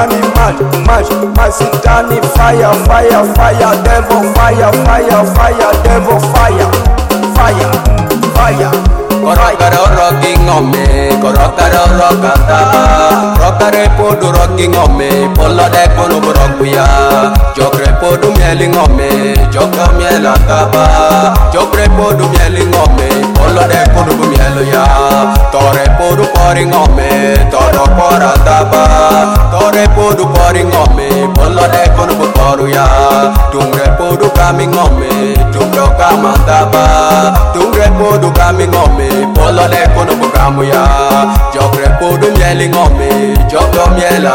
Sitani match, Sitani fire, devil fire, devil fire. Korokaro rocking on me, korokaro rockata, rockare podu rocking on me, polo de kono brokuya, jokre podu mieling on me, jokka miela taba, jokre podu mieling on me, polo de kono mieluya, tore podu pouring on me, toro pora taba, tore podu pouring on me, polo de kono poruya, tungre podu coming on me, tungro kamataba, tungre podu coming on me. Polo de kono bukamuya, jokre podu mieling on me, jokro miela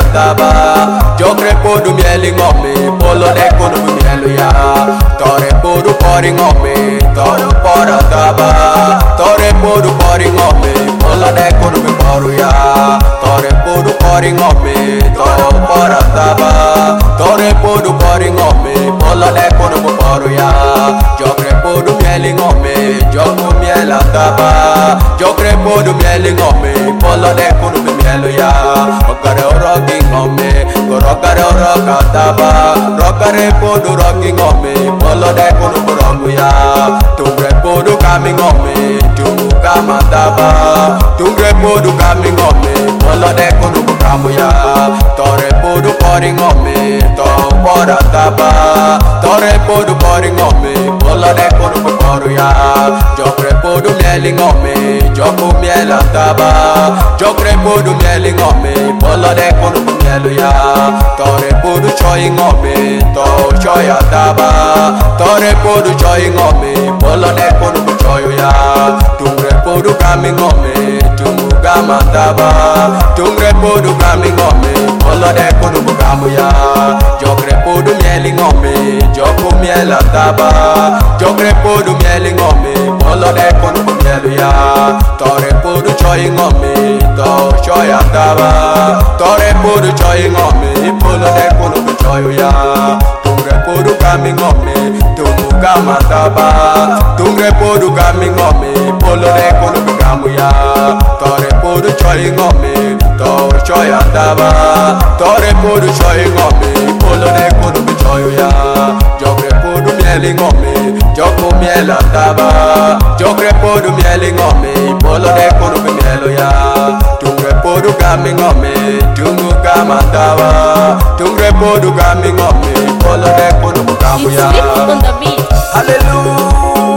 taba, jokre podu mieling on me, polo de kono mieluya, tore podu pouring on me, toro pora taba, tore podu pouring on me, polo de kono poruya, tore podu pouring on me, toro pora taba, tore podu pouring on me, polo de kono poruya, jokre podu mieling on me, jokro miela taba. Jokre podu mieling on me, polo de kono mieluya, rockare rocking on me, korokare rockataba, rockare podu rocking on me, polo de kono brokuya, tungre podu coming on me, tungu kamataba, tungre podu coming on me, polo de kono brokuya, tore podu pouring on me, to pora taba, tore podu pouring on me, polo de kono brokuya, jokre podu mieling on me, joko miela taba, jokre podu mieling on me, polo de kono mieluya, tore podu choying on me, to choya taba, tore podu choying on me, polo de kono choya, tungre podu coming on me, tungu gama taba, tungre podu coming on me, polo de kono gamuya, jokre podu mieling on me, joko miela taba, jokre podu mieling on me, polo de kono mieluya, tore podu choying on me, to choya taba, tore podu choying on me, polo de kono choya, tungre podu coming on me, tungu gama taba, tungre podu coming on me, polo de kono gamuya, tore podu choying on me, to choya taba, tore podu choying on me, polo de kono choya, jokre podu mieling on me, joko miela taba, jokre podu mieling on me, polo de kono mieluya, tungre podu coming on me, tungu gama taba, tungre podu coming on me, polo de kono gamuya. On the beat. Hallelujah,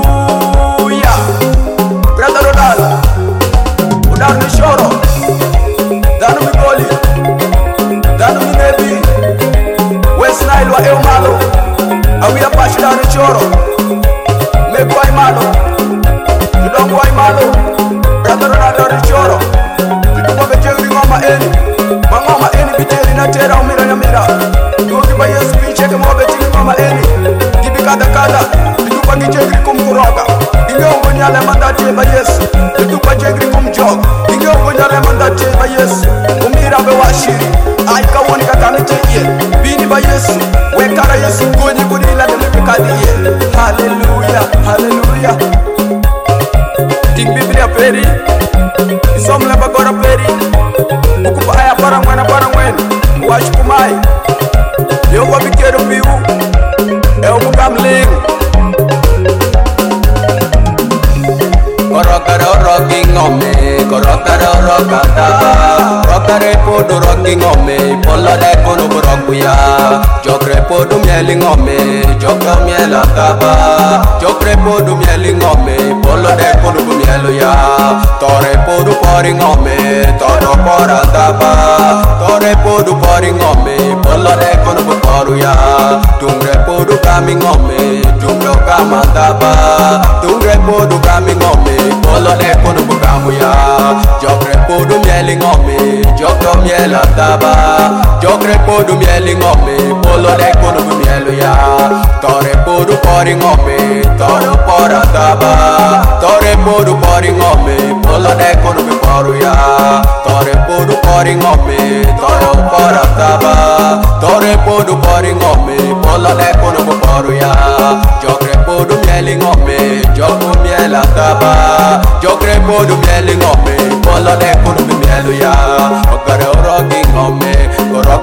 brother Ronaldo, udar ni shoro, danu mi goli, danu mi nebi, West Nile wa eumalo, awia pashida ni shoro, me guay malo, you don't guay malo, brother Ronaldo ni shoro, you don't want to ngoma eni biteri na tera umira ya mira, tuki ba Yesu picheke mobe tini ngoma eni, gibi kada, itupa kijegri kumkuroga, ingongo nyale mandate ba Yesu, itupa jegri kumjog, ingongo nyale mandate ba Yesu, umira be washiri, aika woni kakane cheye, bini ba Yesu, wekara Yesu kuni kunila de mipikadiye, hallelujah, ting Biblia peri, isomle bagora peri, ukupa aya para ngwen, washukumai, yo kwa bikero piu, mukamling. Korokaro rocking on me, korokaro rockata, rockare podu rocking on me, polo de kono brokuya, jokre podu mieling on me, jokka miela taba, jokre podu mieling on me, polo de kono mieluya, tore podu pouring on me, toro pora taba, tore podu pouring on me, polo de kono poruya, tungre podu coming on me, tungro kama taba, tungre podu coming on me, polo de kono gamuya, jokre podu mieling on me, jokro miela taba, jokre podu mieling on me, polo de kono mieluya, tore podu pouring on me, toro pora taba, tore podu pouring on me, polo de kono poruya, tore podu pouring on me, toro pora taba, tore podu pouring on me, polo de kono poruya, jokre podu mieling on me, joko miela taba, jokre podu mieling on me, polo de kono mieluya, korokaro rocking on me, korokaro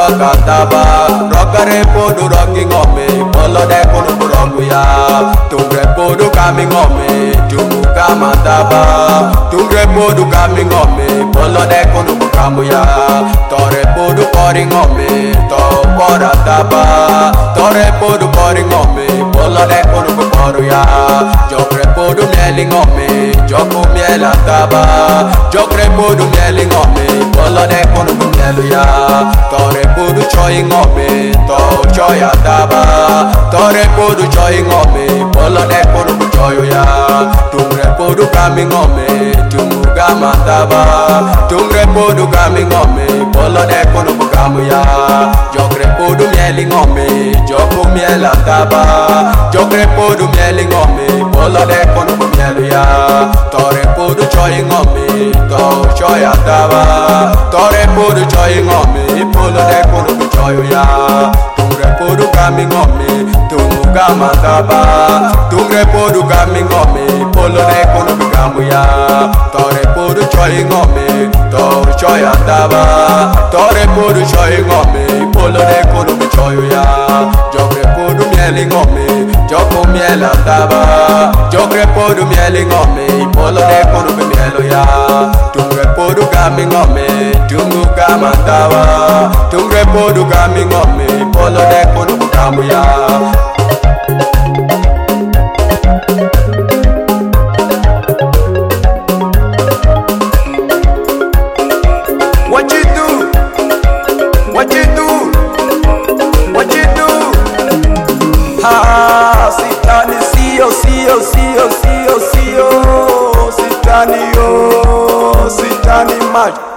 roka taba rokare podu roki ngome polo de kono burogu ya tungre podu kami ngome tumu kama taba tungre podu kami ngome polo de kono bukamu ya tore podu kori ngome to kora taba tore podu kori ngome polo de kono bukoru ya jokre podu mieli ngome joko miela taba jokre podu mieli ngome polo de kono bumielu ya tore podu choi ngome to choya taba tore podu choi ngome polo de kono buchoyo ya tungre podu kami ngome tumu gama taba tungre podu kami ngome polo de kono bukamu ya jokre podu mieli ngome joko miela taba jokre podu mieli ngome polo de kono bumielu ya tore podu choi ngome to choya taba tore podu choi ngome polo de kono buchoyo ya tungre podu kami ngome tumu gama taba tungre podu kami ngome polo de kono bukamu ya tore podu choi ngome to choya taba tore podu choi ngome polo de kono buchoyo ya jokre podu mieli ngome joko miela taba jokre podu mieli ngome polo de kono bumielu ya tungre podu kami ngome tumu gama taba tungre podu kami ngome polo de kono bukamu ya Sitani sitani yo, sitani mach.